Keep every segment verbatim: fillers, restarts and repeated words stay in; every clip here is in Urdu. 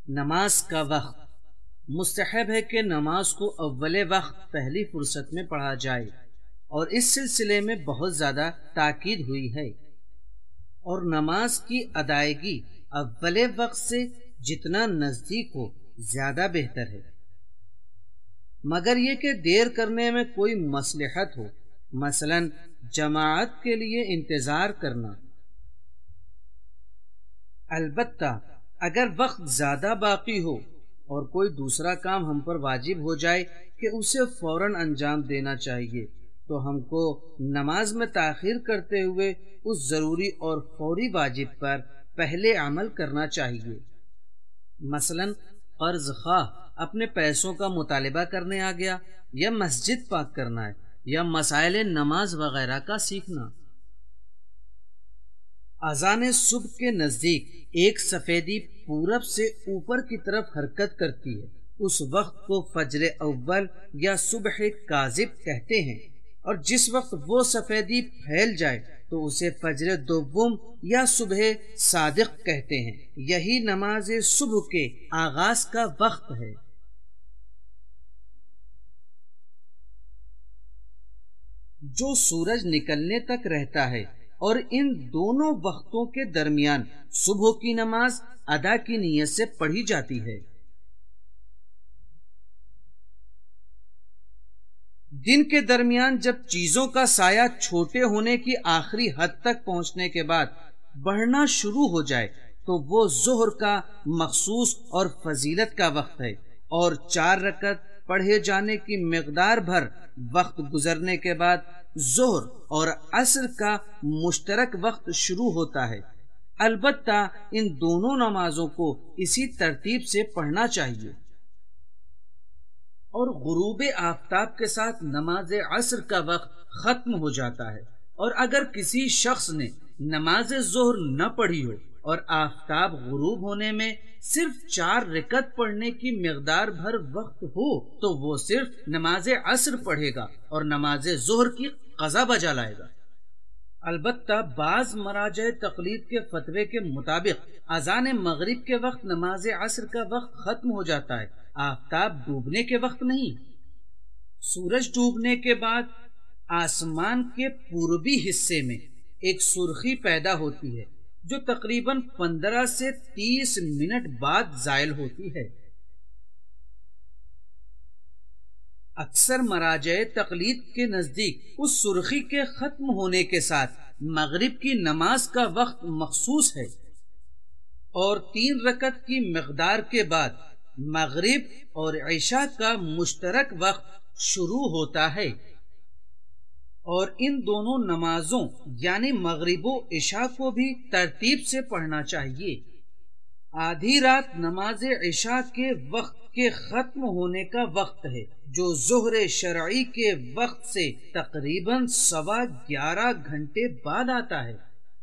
نماز کا وقت مستحب ہے کہ نماز کو اول وقت پہلی فرصت میں پڑھا جائے، اور اس سلسلے میں بہت زیادہ تاکید ہوئی ہے، اور نماز کی ادائیگی اول وقت سے جتنا نزدیک ہو زیادہ بہتر ہے، مگر یہ کہ دیر کرنے میں کوئی مصلحت ہو، مثلا جماعت کے لیے انتظار کرنا۔ البتہ اگر وقت زیادہ باقی ہو اور کوئی دوسرا کام ہم پر واجب ہو جائے کہ اسے فوراً انجام دینا چاہیے، تو ہم کو نماز میں تاخیر کرتے ہوئے اس ضروری اور فوری واجب پر پہلے عمل کرنا چاہیے۔ مثلا قرض خواہ اپنے پیسوں کا مطالبہ کرنے آ گیا، یا مسجد پاک کرنا ہے، یا مسائل نماز وغیرہ کا سیکھنا۔ اذان صبح کے نزدیک ایک سفیدی پورب سے اوپر کی طرف حرکت کرتی ہے، اس وقت کو فجر اول یا صبح کاذب کہتے ہیں، اور جس وقت وہ سفیدی پھیل جائے تو اسے فجر دوم یا صبح صادق کہتے ہیں۔ یہی نماز صبح کے آغاز کا وقت ہے۔ جو سورج نکلنے تک رہتا ہے اور ان دونوں وقتوں کے درمیان صبح کی نماز ادا کی نیت سے پڑھی جاتی ہے۔ دن کے درمیان جب چیزوں کا سایہ چھوٹے ہونے کی آخری حد تک پہنچنے کے بعد بڑھنا شروع ہو جائے تو وہ ظہر کا مخصوص اور فضیلت کا وقت ہے، اور چار رکعت پڑھے جانے کی مقدار بھر وقت گزرنے کے بعد ظہر اور عصر کا مشترک وقت شروع ہوتا ہے۔ البتہ ان دونوں نمازوں کو اسی ترتیب سے پڑھنا چاہیے۔ اور غروب آفتاب کے ساتھ نماز عصر کا وقت ختم ہو جاتا ہے، اور اگر کسی شخص نے نماز ظہر نہ پڑھی ہو اور آفتاب غروب ہونے میں صرف چار رکعت پڑھنے کی مقدار بھر وقت ہو تو وہ صرف نماز عصر پڑھے گا اور نماز ظہر کی قضا بجا لائے گا۔ البتہ بعض مراجع تقلید کے فتوے کے مطابق اذان مغرب کے وقت نماز عصر کا وقت ختم ہو جاتا ہے، آفتاب ڈوبنے کے وقت نہیں۔ سورج ڈوبنے کے بعد آسمان کے پوربی حصے میں ایک سرخی پیدا ہوتی ہے جو تقریباً پندرہ سے تیس منٹ بعد زائل ہوتی ہے۔ اکثر مراجع تقلید کے نزدیک اس سرخی کے ختم ہونے کے ساتھ مغرب کی نماز کا وقت مخصوص ہے، اور تین رکعت کی مقدار کے بعد مغرب اور عشاء کا مشترک وقت شروع ہوتا ہے، اور ان دونوں نمازوں یعنی مغرب و عشاء کو بھی ترتیب سے پڑھنا چاہیے۔ آدھی رات نماز عشاء کے وقت کے ختم ہونے کا وقت ہے، جو ظہر شرعی کے وقت سے تقریباً سوا گیارہ گھنٹے بعد آتا ہے۔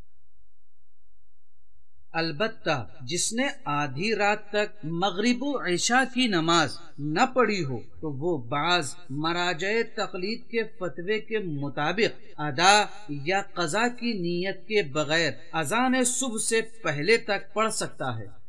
البتہ جس نے آدھی رات تک مغرب و عشاء کی نماز نہ پڑھی ہو تو وہ بعض مراجع تقلید کے فتوے کے مطابق ادا یا قضا کی نیت کے بغیر اذان صبح سے پہلے تک پڑھ سکتا ہے۔